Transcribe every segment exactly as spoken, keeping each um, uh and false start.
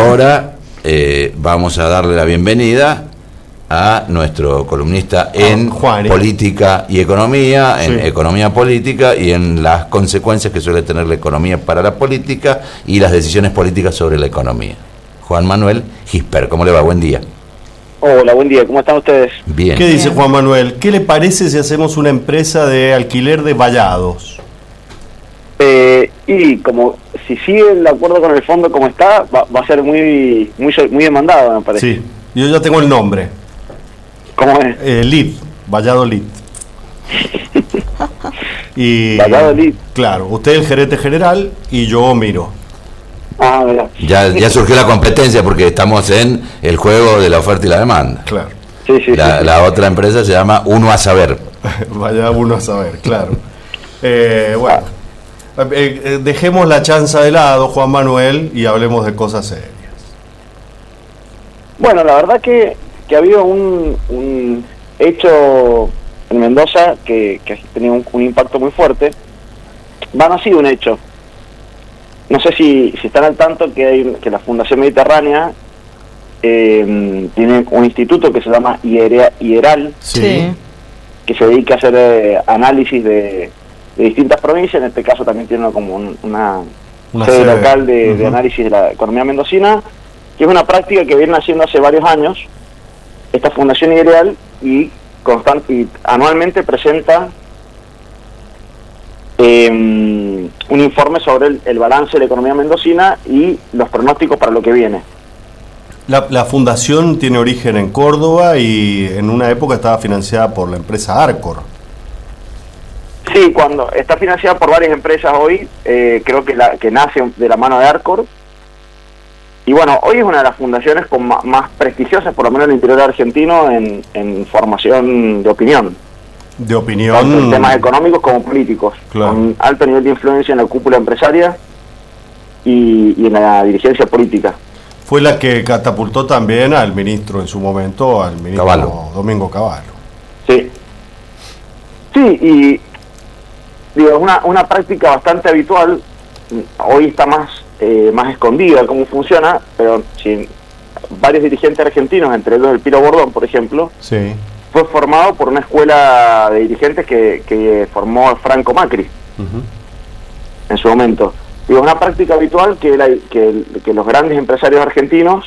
ahora eh, vamos a darle la bienvenida a nuestro columnista en Juan, política y economía, en sí. economía política y en las consecuencias que suele tener la economía para la política y las decisiones políticas sobre la economía. Juan Manuel Gisper, ¿cómo le va? Buen día. Hola, buen día, ¿cómo están ustedes? Bien. ¿Qué dice Juan Manuel? ¿Qué le parece si hacemos una empresa de alquiler de vallados? Eh, y como si sigue el acuerdo con el fondo como está, va, va a ser muy, muy muy demandado, me parece. Sí, yo ya tengo el nombre. ¿Cómo es? Eh, Lid, Valladolid. y Valladolid. Claro, usted es el gerente general y yo miro. Ah, verdad. Ya, ya surgió la competencia porque estamos en el juego de la oferta y la demanda. Claro. Sí, sí, la, sí. la otra empresa se llama Uno a Saber. Vaya uno a saber, claro. Eh, bueno, eh, eh, dejemos la chanza de lado, Juan Manuel, y hablemos de cosas serias. Bueno, la verdad que, que ha habido un, un hecho en Mendoza que, que ha tenido un, un impacto muy fuerte. Va, no ha sido un hecho. No sé si, si están al tanto que hay que la Fundación Mediterránea eh, tiene un instituto que se llama IERAL, Sí. que se dedica a hacer eh, análisis de, de distintas provincias. En este caso también tiene como un, una, Una sede, sede local de, uh-huh. de análisis de la economía mendocina, que es una práctica que viene haciendo hace varios años esta Fundación IERAL y, constante, y anualmente presenta Eh, un informe sobre el, el balance de la economía mendocina y los pronósticos para lo que viene. La, la fundación tiene origen en Córdoba y en una época estaba financiada por la empresa Arcor. Sí, cuando está financiada por varias empresas hoy, eh, creo que, la, que nace de la mano de Arcor. Y bueno, hoy es una de las fundaciones con más, más prestigiosas, por lo menos en el interior argentino, en, en formación de opinión. De opinión. Tanto en temas económicos como políticos, claro. Con alto nivel de influencia en la cúpula empresaria y, y en la dirigencia política. Fue la que catapultó también al ministro en su momento, al ministro Cavallo. Domingo Cavallo. Sí. Sí, y digo, es una, una práctica bastante habitual. Hoy está más, eh, más escondida cómo funciona, pero si varios dirigentes argentinos, entre ellos el Piro Bordón, por ejemplo, Sí. fue formado por una escuela de dirigentes que, que formó Franco Macri Uh-huh. en su momento. Digo, es una práctica habitual que, la, que, que los grandes empresarios argentinos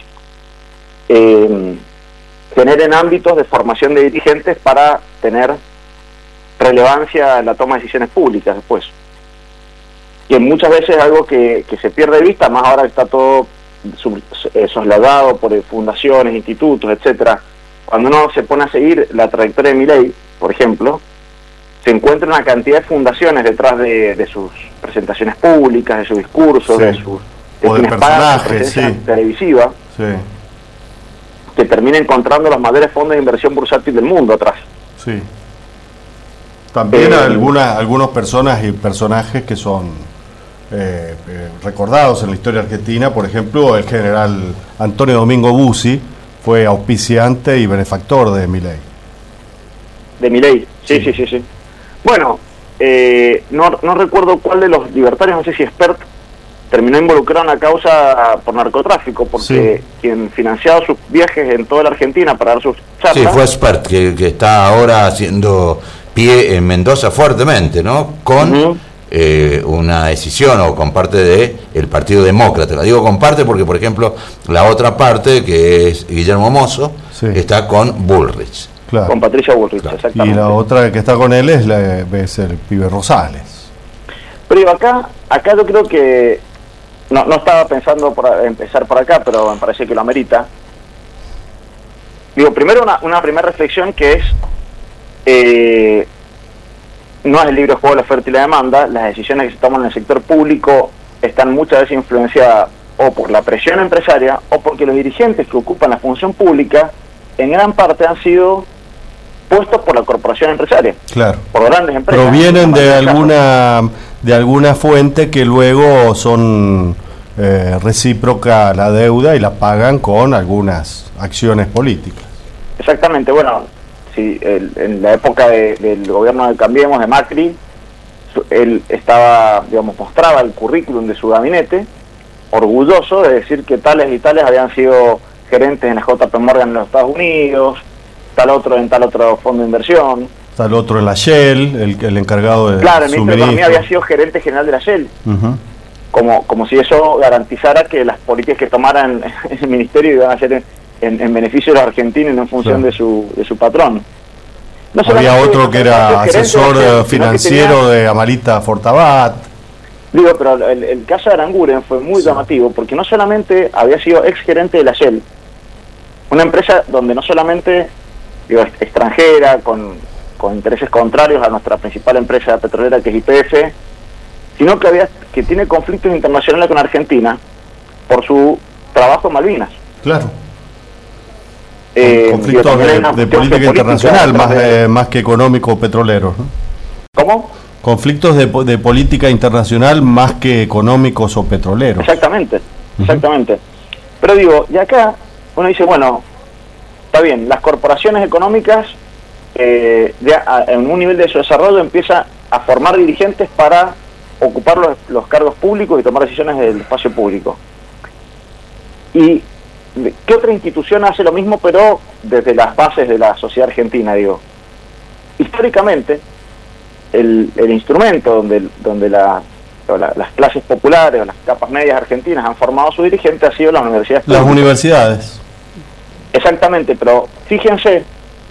eh, generen ámbitos de formación de dirigentes para tener relevancia en la toma de decisiones públicas después. Que muchas veces es algo que, que se pierde de vista, más ahora que está todo sub, eh, soslayado por fundaciones, institutos, etcétera. Cuando uno se pone a seguir la trayectoria de Milei, por ejemplo, se encuentra una cantidad de fundaciones detrás de, de sus presentaciones públicas, de sus discursos, Sí. de sus de quienes pagan su personajes, presencia sí. televisiva, Sí, que termina encontrando los mayores fondos de inversión bursátil del mundo atrás. sí. También Eh, algunas, algunos personas y personajes que son eh, eh, recordados en la historia argentina, por ejemplo, el general Antonio Domingo Bussi fue auspiciante y benefactor de Milei. De Milei, sí, Sí. sí, sí, sí. Bueno, eh, no, no recuerdo cuál de los libertarios, no sé si Expert, terminó involucrado en la causa por narcotráfico, porque Sí. quien financiaba sus viajes en toda la Argentina para dar sus charlas... Sí, fue Expert, que, que está ahora haciendo pie en Mendoza fuertemente, ¿no? Con Uh-huh. eh, una decisión o con parte de el Partido Demócrata. La digo con parte porque, por ejemplo, la otra parte, que es Guillermo Mozo, Sí. está con Bullrich. Claro. Con Patricia Bullrich, Claro. Y exactamente. la otra que está con él es, la, es el pibe Rosales. Pero digo, acá, acá yo creo que, no, no estaba pensando por empezar por acá, pero me parece que lo amerita. Digo, primero una, una primera reflexión que es, eh, no es el libre juego de la oferta y la demanda, las decisiones que se toman en el sector público están muchas veces influenciadas o por la presión empresaria o porque los dirigentes que ocupan la función pública en gran parte han sido puestos por la corporación empresaria, Claro. por grandes empresas. Provienen de En muchos alguna de alguna fuente que luego son eh, recíproca la deuda y la pagan con algunas acciones políticas. Exactamente, bueno, si el, en la época de, del gobierno de Cambiemos, de Macri, su, él estaba, digamos, mostraba el currículum de su gabinete orgulloso de decir que tales y tales habían sido gerentes en la J P Morgan en los Estados Unidos, tal otro en tal otro fondo de inversión. Tal otro en la Shell, el, el encargado de Claro, el ministro de Economía había sido gerente general de la Shell. Uh-huh. Como, como si eso garantizara que las políticas que tomaran en el ministerio iban a ser en, en, en beneficio de los argentinos y no en función claro. de su de su patrón. No había otro que era asesor Shell, financiero tenía, de Amarita Fortabat. Digo, pero el, el caso de Aranguren fue muy sí. llamativo, porque no solamente había sido ex gerente de la Shell, una empresa donde no solamente, digo, extranjera, con, con intereses contrarios a nuestra principal empresa petrolera, que es Y P F, sino que había que tiene conflictos internacionales con Argentina por su trabajo en Malvinas. Claro. Eh, conflictos de, de, de política internacional, más, de, más que económico petrolero, ¿no? ¿Cómo? Conflictos de, de política internacional más que económicos o petroleros. Exactamente, exactamente. Uh-huh. Pero digo, y acá uno dice, bueno, está bien, las corporaciones económicas eh, ya a, en un nivel de su desarrollo empieza a formar dirigentes para ocupar los, los cargos públicos y tomar decisiones del espacio público. ¿Y qué otra institución hace lo mismo, pero desde las bases de la sociedad argentina? Digo, históricamente, el, el instrumento donde, donde la, la, las clases populares o las capas medias argentinas han formado sus dirigentes ha sido las universidades públicas. Las universidades. Exactamente, pero fíjense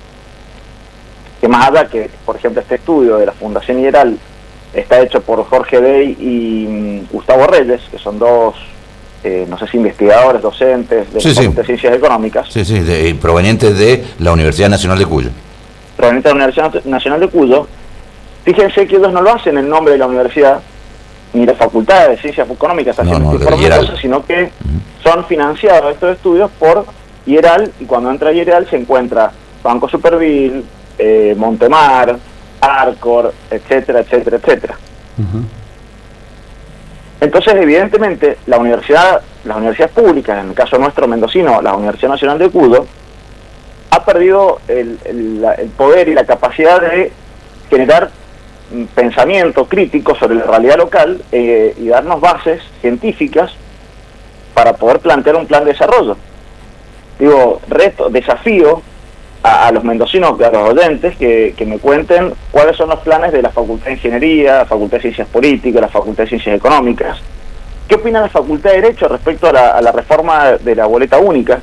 que más allá que, por ejemplo, este estudio de la Fundación Ieral está hecho por Jorge Bey y um, Gustavo Reyes, que son dos, eh, no sé si investigadores, docentes de sí, la sí. Facultad de Ciencias Económicas. Sí, sí, de, provenientes de la Universidad Nacional de Cuyo. Provenientes de la Universidad Nacional de Cuyo. Fíjense que ellos no lo hacen en nombre de la universidad, ni de Facultad de Ciencias Económicas, no, no, cosas, sino que uh-huh. son financiados estos estudios por Ieral, y cuando entra Ieral se encuentra Banco Superville, eh, Montemar, Arcor, etcétera, etcétera, etcétera. Uh-huh. Entonces, evidentemente, la universidad, las universidades públicas, en el caso nuestro mendocino, la Universidad Nacional de Cuyo, ha perdido el, el, el poder y la capacidad de generar pensamiento crítico sobre la realidad local eh, y darnos bases científicas para poder plantear un plan de desarrollo. Digo, reto, desafío a, a los mendocinos, a los oyentes, que, que me cuenten cuáles son los planes de la Facultad de Ingeniería, la Facultad de Ciencias Políticas, la Facultad de Ciencias Económicas. ¿Qué opina la Facultad de Derecho respecto a la, a la reforma de la boleta única?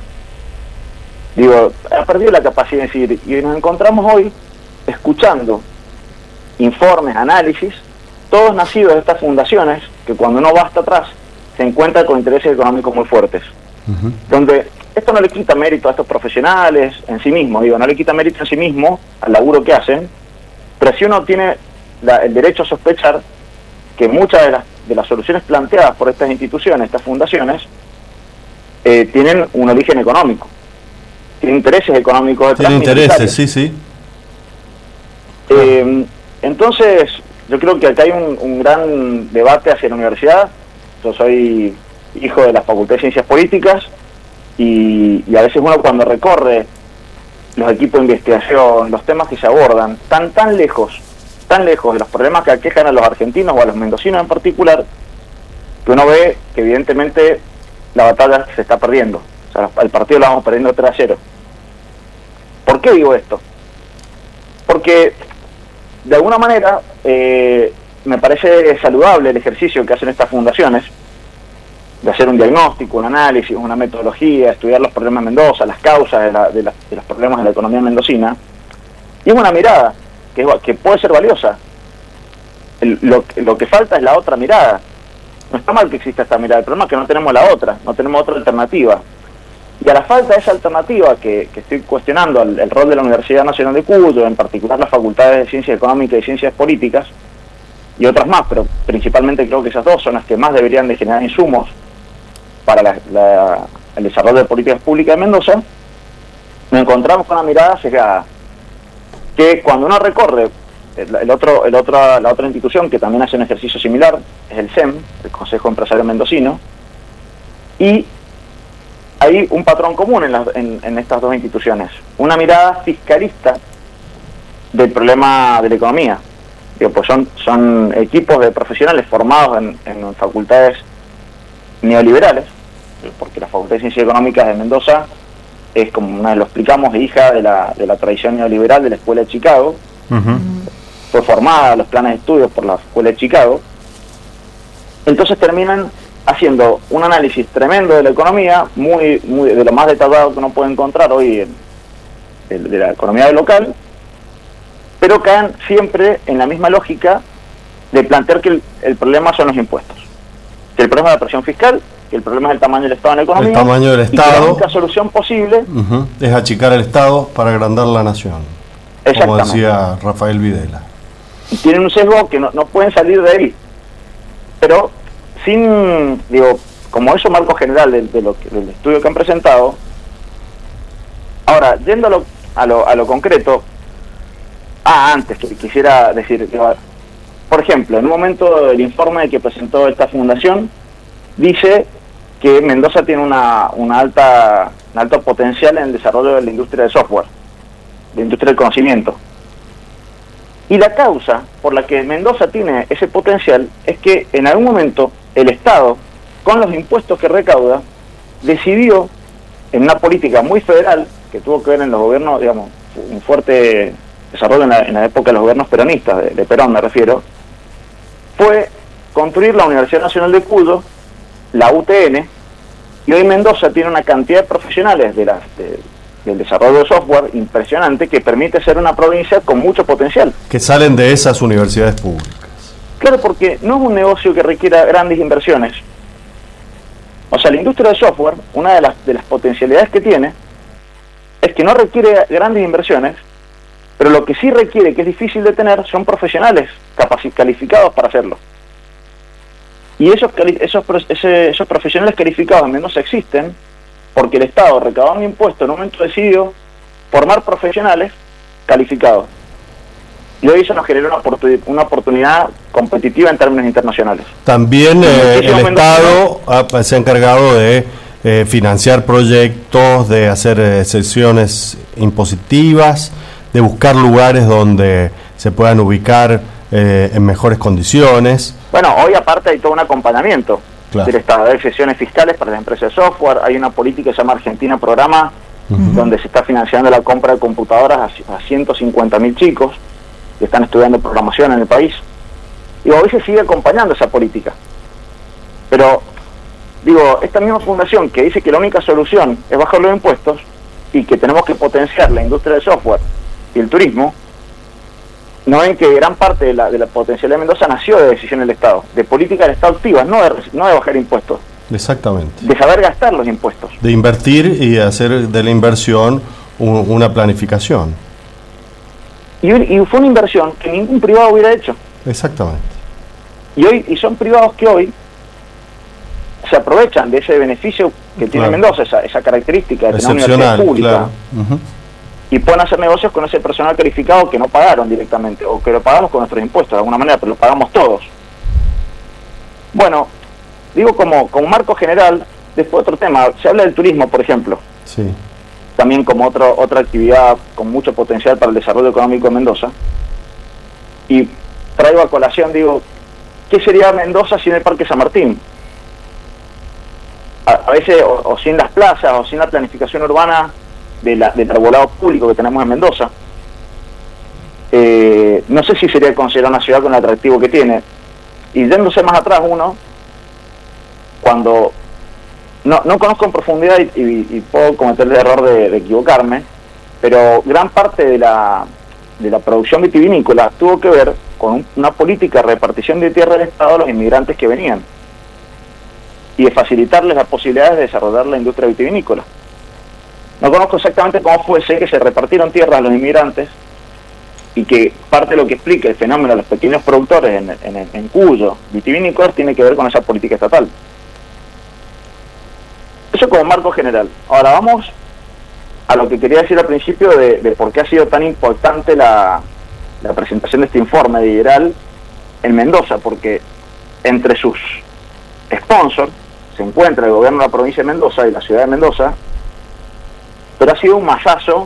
Digo, ha perdido la capacidad de decir, y nos encontramos hoy escuchando informes, análisis, todos nacidos de estas fundaciones, que cuando uno va hasta atrás, se encuentra con intereses económicos muy fuertes. Uh-huh. Donde esto no le quita mérito a estos profesionales en sí mismos, digo, no le quita mérito en sí mismo al laburo que hacen, pero si uno tiene la, el derecho a sospechar que muchas de las, de las soluciones planteadas por estas instituciones, estas fundaciones, eh, tienen un origen económico, tienen intereses económicos. Tienen intereses, sí, sí. Eh, entonces, yo creo que acá hay un, un gran debate hacia la universidad. Yo soy hijo de la Facultad de Ciencias Políticas y, y a veces uno cuando recorre los equipos de investigación, los temas que se abordan, tan tan lejos, tan lejos de los problemas que aquejan a los argentinos o a los mendocinos en particular, que uno ve que evidentemente la batalla se está perdiendo. O sea, el partido lo vamos perdiendo tres a cero. ¿Por qué digo esto? Porque de alguna manera eh, me parece saludable el ejercicio que hacen estas fundaciones de hacer un diagnóstico, un análisis, una metodología, estudiar los problemas de Mendoza, las causas de, la, de, la, de los problemas de la economía mendocina, y es una mirada que, que puede ser valiosa. El, lo, lo que falta es la otra mirada. No está mal que exista esta mirada, el problema es que no tenemos la otra, no tenemos otra alternativa. Y a la falta de esa alternativa, que, que estoy cuestionando el, el rol de la Universidad Nacional de Cuyo, en particular las facultades de Ciencias Económicas y Ciencias Políticas, y otras más, pero principalmente creo que esas dos son las que más deberían de generar insumos para la, la, el desarrollo de políticas públicas de Mendoza, nos encontramos con una mirada sesgada, que cuando uno recorre el, el otro, el otro, la otra institución que también hace un ejercicio similar, es el C E M, el Consejo Empresario Mendocino, y hay un patrón común en, la, en, en estas dos instituciones, una mirada fiscalista del problema de la economía. Digo, pues son, son equipos de profesionales formados en, en facultades neoliberales, porque la Facultad de Ciencias Económicas de Mendoza es, como una vez lo explicamos, hija de la, de la tradición neoliberal de la Escuela de Chicago. Uh-huh. Fue formada los planes de estudios por la Escuela de Chicago. Entonces terminan haciendo un análisis tremendo de la economía, muy, muy de lo más detallado que uno puede encontrar hoy en, de, de la economía local, pero caen siempre en la misma lógica de plantear que el, el problema son los impuestos, que el problema es la presión fiscal, que el problema es el tamaño del Estado en la economía, el tamaño del Estado, y que la única solución posible uh-huh. es achicar el Estado para agrandar la nación, como decía Rafael Videla. Y tienen un sesgo que no, no pueden salir de ahí, pero sin, digo, como eso marco general de, de lo que, del estudio que han presentado. Ahora, yendo a lo, a lo, a lo concreto, ah, antes que quisiera decir, digo, por ejemplo, en un momento del informe que presentó esta fundación, dice que Mendoza tiene una, una alta un alto potencial en el desarrollo de la industria del software, de la industria del conocimiento. Y la causa por la que Mendoza tiene ese potencial es que en algún momento el Estado, con los impuestos que recauda, decidió, en una política muy federal, que tuvo que ver en los gobiernos, digamos, un fuerte desarrollo en la, en la época de los gobiernos peronistas, de, de Perón me refiero, fue construir la Universidad Nacional de Cuyo, la U T N, y hoy Mendoza tiene una cantidad de profesionales de las, de, del desarrollo de software impresionante que permite ser una provincia con mucho potencial. Que salen de esas universidades públicas. Claro, porque no es un negocio que requiera grandes inversiones. O sea, la industria del software, una de las, de las potencialidades que tiene, es que no requiere grandes inversiones, pero lo que sí requiere, que es difícil de tener, son profesionales capaci- calificados para hacerlo. Y esos, esos, ese, esos profesionales calificados en Mendoza existen porque el Estado recaudó un impuesto en un momento decidió formar profesionales calificados. Y hoy eso nos generó una, oportun- una oportunidad competitiva en términos internacionales. También eh, el Estado ha, se ha encargado de eh, financiar proyectos, de hacer eh, sesiones impositivas, de buscar lugares donde se puedan ubicar eh, en mejores condiciones. Bueno, hoy aparte hay todo un acompañamiento claro. del Estado. Hay sesiones fiscales para las empresas de software, hay una política que se llama Argentina Programa, uh-huh. donde se está financiando la compra de computadoras a, a ciento cincuenta mil chicos que están estudiando programación en el país. Y hoy se sigue acompañando esa política. Pero, digo, esta misma fundación que dice que la única solución es bajar los impuestos y que tenemos que potenciar la industria del software y el turismo, no ven que gran parte de la, de la potencialidad de Mendoza nació de decisión del Estado, de políticas del Estado activas, no de, no de bajar impuestos. Exactamente. De saber gastar los impuestos. De invertir y hacer de la inversión un, una planificación. Y, y fue una inversión que ningún privado hubiera hecho. Exactamente. Y hoy y son privados que hoy se aprovechan de ese beneficio que tiene claro. Mendoza, esa, esa característica de tener una universidad pública. Claro. Uh-huh. Y pueden hacer negocios con ese personal calificado que no pagaron directamente, o que lo pagamos con nuestros impuestos de alguna manera, pero lo pagamos todos. Bueno, digo como, como marco general, después otro tema, se habla del turismo, por ejemplo. Sí. También como otro, otra actividad con mucho potencial para el desarrollo económico de Mendoza. Y traigo a colación, digo, ¿qué sería Mendoza sin el Parque San Martín? A, a veces, o, o sin las plazas, o sin la planificación urbana de la, del arbolado público que tenemos en Mendoza. Eh, no sé si sería considerada una ciudad con el atractivo que tiene. Y yéndose más atrás uno, cuando no, no conozco en profundidad y, y, y puedo cometer el error de, de equivocarme, pero gran parte de la, de la producción vitivinícola tuvo que ver con un, una política de repartición de tierra del Estado a los inmigrantes que venían y de facilitarles las posibilidades de desarrollar la industria vitivinícola. No conozco exactamente cómo fue, sé que se repartieron tierras a los inmigrantes y que parte de lo que explica el fenómeno de los pequeños productores en, en, en Cuyo vitivinícolas tiene que ver con esa política estatal. Eso como marco general. Ahora vamos a lo que quería decir al principio de, de por qué ha sido tan importante la, la presentación de este informe de Ideral en Mendoza, porque entre sus sponsors se encuentra el gobierno de la provincia de Mendoza y la ciudad de Mendoza, pero ha sido un masazo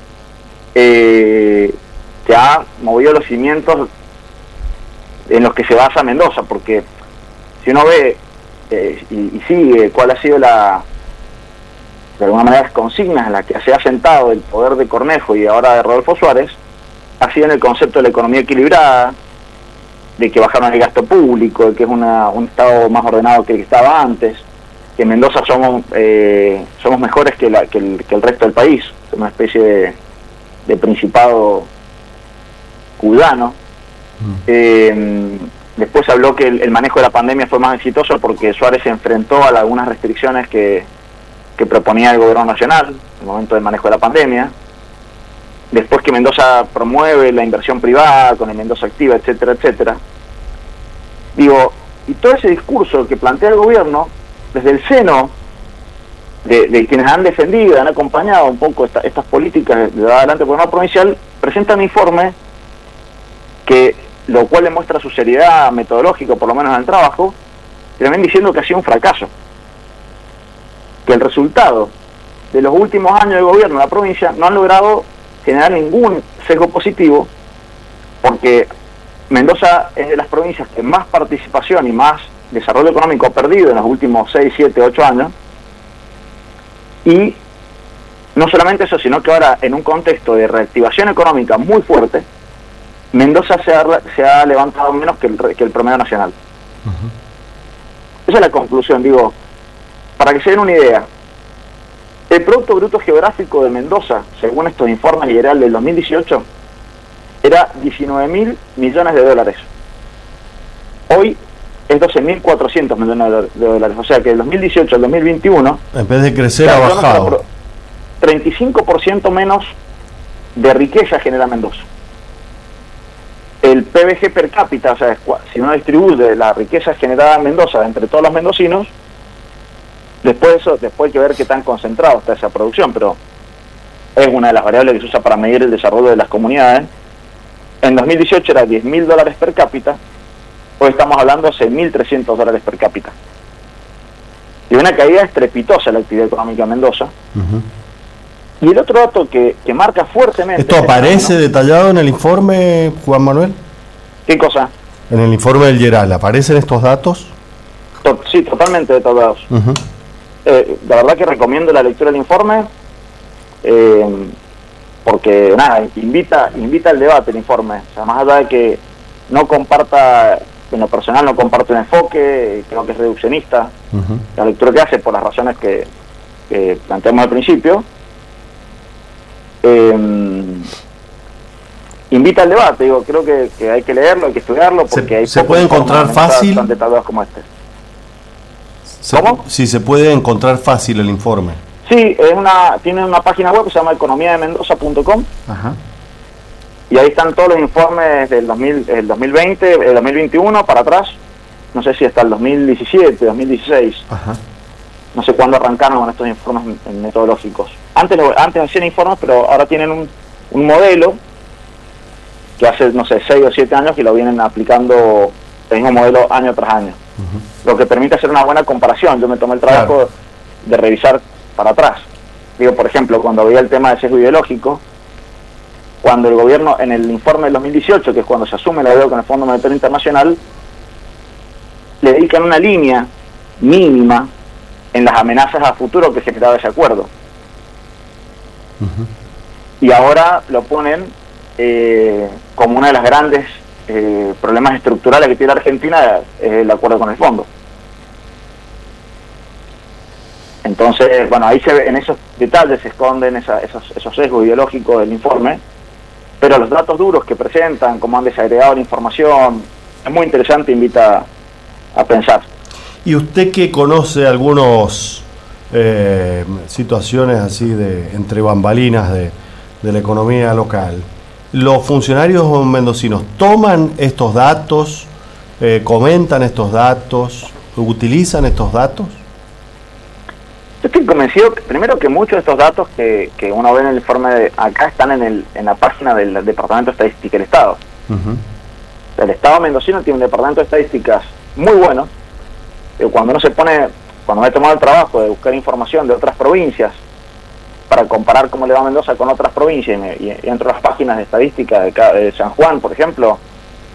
eh, que ha movido los cimientos en los que se basa Mendoza, porque si uno ve eh, y, y sigue, cuál ha sido la, de alguna manera, las consignas en las que se ha sentado el poder de Cornejo y ahora de Rodolfo Suárez, ha sido en el concepto de la economía equilibrada, de que bajaron el gasto público, de que es una, un Estado más ordenado que el que estaba antes, que en Mendoza somos eh, somos mejores que, la, que, el, que el resto del país, una especie de, de principado cubano. Mm. Eh, después habló que el, el manejo de la pandemia fue más exitoso porque Suárez se enfrentó a algunas restricciones que, que proponía el gobierno nacional en el momento del manejo de la pandemia. Después que Mendoza promueve la inversión privada con el Mendoza Activa, etcétera, etcétera. Digo, y todo ese discurso que plantea el gobierno, desde el seno de, de quienes han defendido, han acompañado un poco esta, estas políticas de adelante por el gobierno provincial, presentan un informe que, lo cual le muestra su seriedad metodológica, por lo menos en el trabajo, y también diciendo que ha sido un fracaso. Que el resultado de los últimos años de gobierno de la provincia no han logrado generar ningún sesgo positivo, porque Mendoza es de las provincias que más participación y más desarrollo económico ha perdido en los últimos seis, siete, ocho años, y no solamente eso, sino que ahora en un contexto de reactivación económica muy fuerte, Mendoza se ha, se ha levantado menos que el, que el promedio nacional. Uh-huh. Esa es la conclusión, digo, para que se den una idea. El Producto Bruto Geográfico de Mendoza, según estos informes generales del dos mil dieciocho, era diecinueve mil millones de dólares. Hoy es doce mil cuatrocientos millones de dólares. O sea que del dos mil dieciocho al dos mil veintiuno... En vez de crecer, ha bajado. treinta y cinco por ciento menos de riqueza genera Mendoza. El P B G per cápita, o sea, si uno distribuye la riqueza generada en Mendoza entre todos los mendocinos, después de eso, después hay que ver qué tan concentrado está esa producción, pero es una de las variables que se usa para medir el desarrollo de las comunidades. En dos mil dieciocho era diez mil dólares per cápita, hoy estamos hablando de seis mil trescientos dólares per cápita. Y una caída estrepitosa en la actividad económica en Mendoza. Uh-huh. Y el otro dato que, que marca fuertemente... ¿Esto aparece ¿no? detallado en el informe, Juan Manuel? ¿Qué cosa? En el informe del Yeral, ¿aparecen estos datos? To- sí, totalmente detallados. Uh-huh. Eh, la verdad que recomiendo la lectura del informe, eh, porque nada, invita invita al debate el informe. O sea, más allá de que no comparta, en lo personal no comparto un enfoque, creo que es reduccionista, uh-huh. la lectura que hace por las razones que, que planteamos al principio, eh, invita al debate. Digo, creo que, que hay que leerlo, hay que estudiarlo, porque se, hay se puede encontrar fácil tan detallados como este. ¿Cómo? Sí, se puede encontrar fácil el informe. Sí, es una tiene una página web que se llama economía de mendoza punto com. Ajá. Y ahí están todos los informes del dos mil, el dos mil veinte, el dos mil veintiuno para atrás. No sé si hasta el dos mil diecisiete, dos mil dieciséis. Ajá. No sé cuándo arrancaron con estos informes metodológicos. Antes antes hacían informes, pero ahora tienen un, un modelo que hace, no sé, seis o siete años que lo vienen aplicando el mismo modelo año tras año. Uh-huh. Lo que permite hacer una buena comparación. Yo me tomé el trabajo claro. de revisar para atrás. Digo, por ejemplo, cuando veía el tema del sesgo ideológico, cuando el gobierno, en el informe del dos mil dieciocho, que es cuando se asume la deuda con el Fondo Monetario Internacional, le dedican una línea mínima en las amenazas a futuro que generaba ese acuerdo. Uh-huh. Y ahora lo ponen eh, como una de las grandes eh, problemas estructurales que tiene la Argentina, es el acuerdo con el fondo. Entonces, bueno, ahí se ve, en esos detalles se esconden esa, esos, esos sesgos ideológicos del informe, pero los datos duros que presentan, cómo han desagregado la información, es muy interesante, invita a pensar. Y usted que conoce algunos eh, situaciones así de entre bambalinas de, de la economía local, ¿los funcionarios mendocinos toman estos datos, eh, comentan estos datos, utilizan estos datos? Yo estoy convencido, que, primero, que muchos de estos datos que, que uno ve en el informe de acá están en el en la página del Departamento de Estadística del Estado. Uh-huh. El Estado mendocino tiene un departamento de estadísticas muy bueno. Pero cuando uno se pone, cuando me he tomado el trabajo de buscar información de otras provincias para comparar cómo le va a Mendoza con otras provincias, y, me, y entro a las páginas de estadística de, de San Juan, por ejemplo,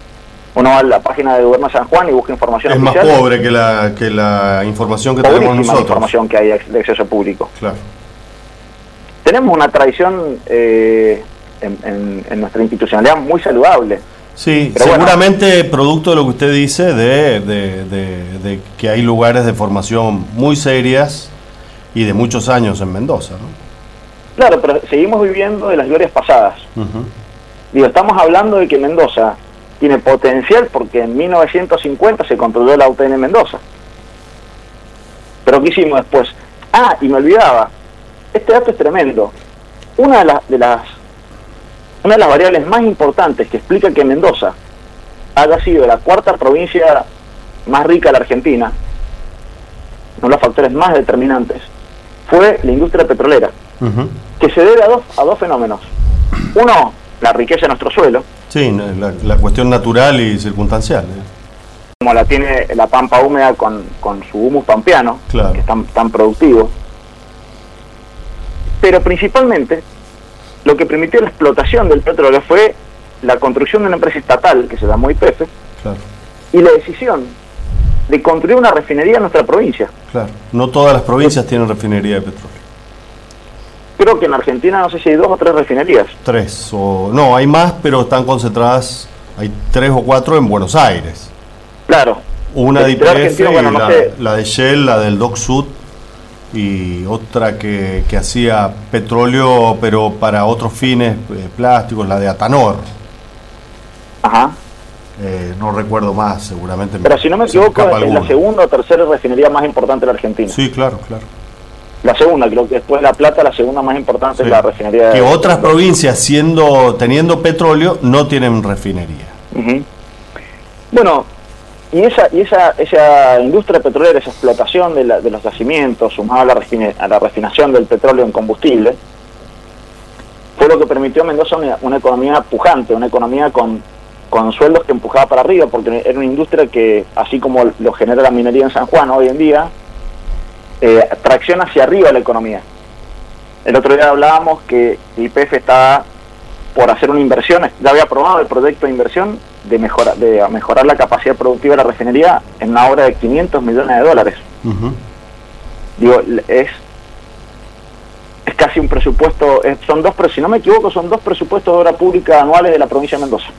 Uno va a la página de Gobierno de San Juan y busca información es oficial. Es más pobre que la, que la información que Pobrísima tenemos nosotros. La información que hay de acceso público. Claro. Tenemos una tradición eh, en, en, en nuestra institucionalidad muy saludable. Sí, pero seguramente bueno, producto de lo que usted dice, de, de, de, de que hay lugares de formación muy serias y de muchos años en Mendoza, ¿no? Claro, pero seguimos viviendo de las glorias pasadas. Uh-huh. Digo, estamos hablando de que Mendoza tiene potencial porque en mil novecientos cincuenta se construyó la U T N Mendoza. Pero ¿qué hicimos después? Ah, y me olvidaba, este dato es tremendo. Una de, la, de las una de las variables más importantes que explica que Mendoza haya sido la cuarta provincia más rica de la Argentina, uno de los factores más determinantes, fue la industria petrolera, uh-huh. que se debe a dos, a dos fenómenos. Uno, la riqueza de nuestro suelo. Sí, la, la cuestión natural y circunstancial. ¿eh? Como la tiene la pampa húmeda con, con su humus pampeano, claro. que es tan, tan productivo. Pero principalmente, lo que permitió la explotación del petróleo fue la construcción de una empresa estatal, que se llamó Y P F, claro. y la decisión de construir una refinería en nuestra provincia. Claro, no todas las provincias tienen refinería de petróleo. Creo que en Argentina no sé si hay dos o tres refinerías. Tres, o no, hay más, pero están concentradas, hay tres o cuatro en Buenos Aires. Claro. Una de Y P F, bueno, no la, sé. la de Shell, la del Dock Sud, y otra que, que hacía petróleo, pero para otros fines eh, plásticos, la de Atanor. Ajá. Eh, no recuerdo más, seguramente. Pero si no me equivoco, es la segunda o tercera refinería más importante de la Argentina. Sí, claro, claro. La segunda, creo que después de La Plata, la segunda más importante sí. es la refinería de... Que otras provincias, siendo teniendo petróleo, no tienen refinería. Uh-huh. Bueno, y esa y esa esa industria petrolera, esa explotación de, la, de los yacimientos, sumada a la, refine, a la refinación del petróleo en combustible, fue lo que permitió a Mendoza una, una economía pujante, una economía con, con sueldos que empujaba para arriba, porque era una industria que, así como lo genera la minería en San Juan hoy en día, eh, tracciona hacia arriba la economía. El otro día hablábamos que Y P F estaba por hacer una inversión, ya había aprobado el proyecto de inversión de, mejora, de mejorar la capacidad productiva de la refinería en una obra de quinientos millones de dólares. Uh-huh. Digo, es es casi un presupuesto, es, son dos, si no me equivoco, son dos presupuestos de obra pública anuales de la provincia de Mendoza.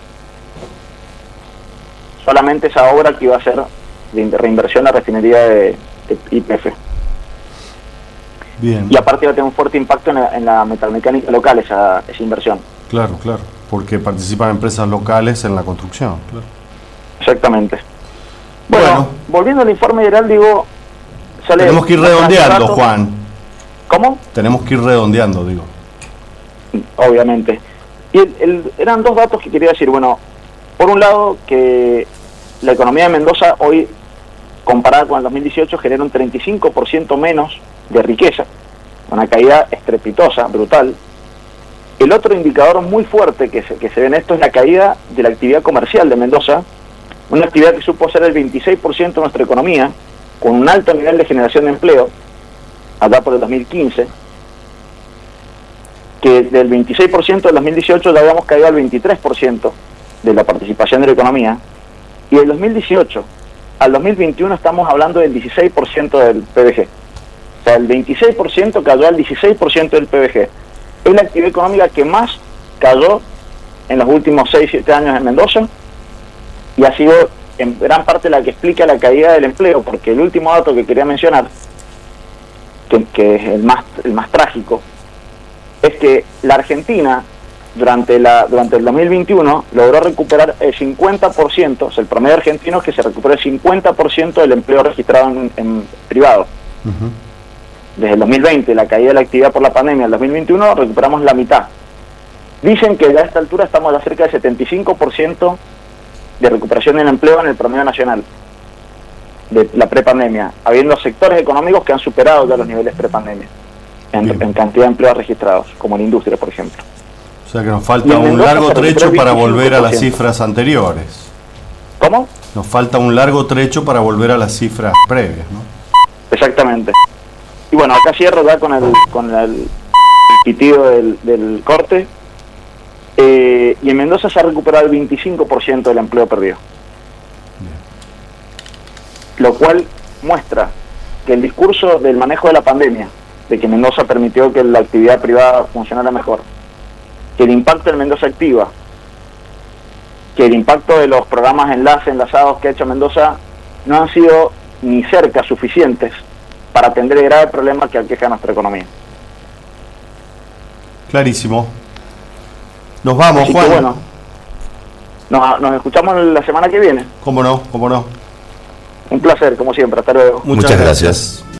Solamente esa obra que iba a ser de reinversión de la refinería de, de Y P F. Bien. Y aparte va a tener un fuerte impacto en la, en la metalmecánica local esa, esa inversión. Claro, claro, porque participan empresas locales en la construcción. Claro. Exactamente. Bueno, bueno, volviendo al informe general, digo... Sale tenemos que ir redondeando, Juan. ¿Cómo? Tenemos que ir redondeando, digo. Obviamente. Y el, el, eran dos datos que quería decir. Bueno, por un lado, que la economía de Mendoza hoy, comparada con el dos mil dieciocho, genera un treinta y cinco por ciento menos de riqueza. Una caída estrepitosa, brutal. El otro indicador muy fuerte que se, que se ve en esto es la caída de la actividad comercial de Mendoza, una actividad que supo ser el veintiséis por ciento de nuestra economía, con un alto nivel de generación de empleo, allá por el dos mil quince, que del veintiséis por ciento del dos mil dieciocho ya habíamos caído al veintitrés por ciento de la participación de la economía, y del dos mil dieciocho al dos mil veintiuno estamos hablando del dieciséis por ciento del P B G. O sea, el veintiséis por ciento cayó al dieciséis por ciento del P B G. Es la actividad económica que más cayó en los últimos seis siete años en Mendoza, y ha sido en gran parte la que explica la caída del empleo, porque el último dato que quería mencionar, que, que es el más el más trágico, es que la Argentina durante la durante el dos mil veintiuno logró recuperar el cincuenta por ciento, o sea, el promedio argentino es que se recuperó el cincuenta por ciento del empleo registrado en, en privado. Uh-huh. Desde el dos mil veinte, la caída de la actividad por la pandemia, el dos mil veintiuno recuperamos la mitad. Dicen que ya a esta altura estamos a cerca del setenta y cinco por ciento de recuperación del empleo en el promedio nacional de la prepandemia, habiendo sectores económicos que han superado ya los niveles prepandemia en, en cantidad de empleos registrados, como la industria, por ejemplo. O sea que nos falta un largo trecho para volver a las cifras anteriores. ¿Cómo? Nos falta un largo trecho para volver a las cifras previas, ¿no? Exactamente. Y bueno, acá cierro ya con el con el pitido del, del corte. Eh, y en Mendoza se ha recuperado el veinticinco por ciento del empleo perdido. lo cual muestra que el discurso del manejo de la pandemia, de que Mendoza permitió que la actividad privada funcionara mejor, que el impacto en Mendoza Activa, que el impacto de los programas enlace, enlazados que ha hecho Mendoza, no han sido ni cerca suficientes para atender el grave problema que aqueja nuestra economía. Clarísimo. Nos vamos, Así Juan. que bueno, nos, nos escuchamos la semana que viene. Cómo no, cómo no. Un placer, como siempre. Hasta luego. Muchas, Muchas gracias. gracias.